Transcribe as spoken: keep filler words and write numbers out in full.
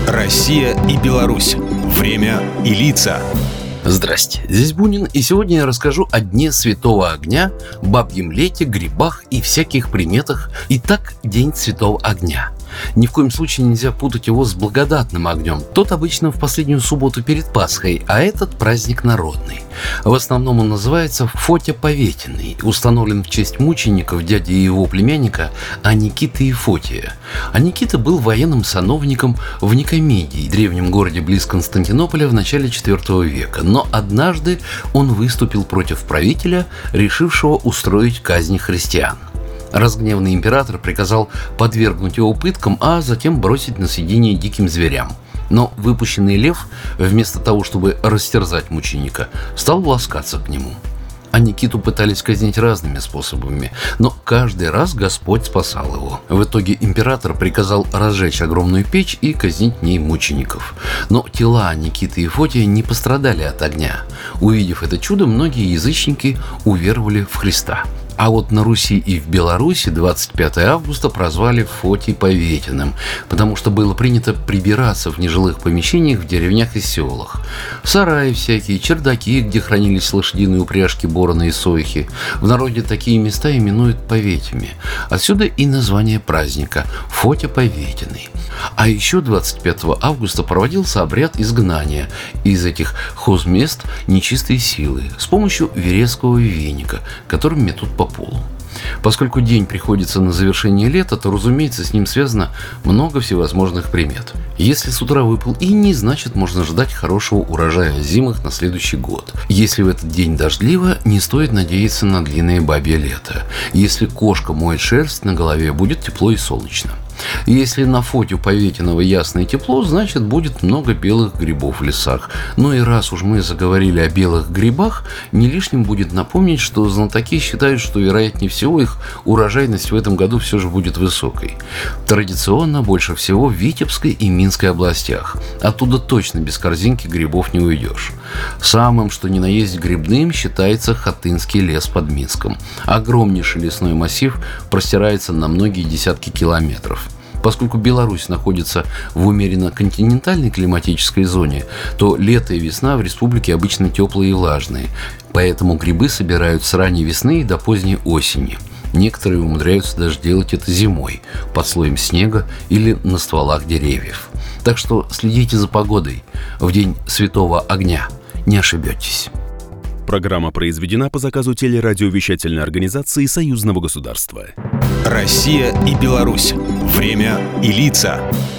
Россия и Беларусь. Время и лица. Здрасте, здесь Бунин, и сегодня я расскажу о Дне Святого Огня, бабьем лете, грибах и всяких приметах. Итак, День Святого Огня. Ни в коем случае нельзя путать его с благодатным огнем. Тот обычно в последнюю субботу перед Пасхой, а этот праздник народный. В основном он называется Фотя Поветиный, установлен в честь мучеников дяди и его племянника Аникиты и Фотия. Аникита был военным сановником в Никомедии, древнем городе близ Константинополя в начале четвёртого века. Но однажды он выступил против правителя, решившего устроить казнь христиан. Разгневанный император приказал подвергнуть его пыткам, а затем бросить на съедение диким зверям. Но выпущенный лев, вместо того, чтобы растерзать мученика, стал ласкаться к нему. А Никиту пытались казнить разными способами, но каждый раз Господь спасал его. В итоге император приказал разжечь огромную печь и казнить в ней мучеников. Но тела Никиты и Фотия не пострадали от огня. Увидев это чудо, многие язычники уверовали в Христа. А вот на Руси и в Беларуси двадцать пятого августа прозвали Фотий Поветиным, потому что было принято прибираться в нежилых помещениях в деревнях и селах. Сараи всякие, чердаки, где хранились лошадиные упряжки, бороны и сойхи. В народе такие места именуют поветями. Отсюда и название праздника – Фотя Поветиный. А еще двадцать пятого августа проводился обряд изгнания из этих хозмест нечистой силы с помощью верескового веника, которым метут по полу. Поскольку день приходится на завершение лета, то, разумеется, с ним связано много всевозможных примет. Если с утра выпал иней, значит можно ждать хорошего урожая озимых на следующий год. Если в этот день дождливо, не стоит надеяться на длинное бабье лето. Если кошка моет шерсть на голове, будет тепло и солнечно. Если на Фотю Поветиного ясно и тепло, значит будет много белых грибов в лесах. Ну и раз уж мы заговорили о белых грибах, не лишним будет напомнить, что знатоки считают, что вероятнее всего их урожайность в этом году все же будет высокой. Традиционно больше всего в Витебской и Минской областях. Оттуда точно без корзинки грибов не уйдешь. Самым, что ни на есть грибным, считается Хатынский лес под Минском. Огромнейший лесной массив простирается на многие десятки километров. Поскольку Беларусь находится в умеренно континентальной климатической зоне, то лето и весна в республике обычно теплые и влажные. Поэтому грибы собирают с ранней весны до поздней осени. Некоторые умудряются даже делать это зимой, под слоем снега или на стволах деревьев. Так что следите за погодой. В день Святого Огня не ошибетесь. Программа произведена по заказу телерадиовещательной организации Союзного государства. Россия и Беларусь. Время и лица.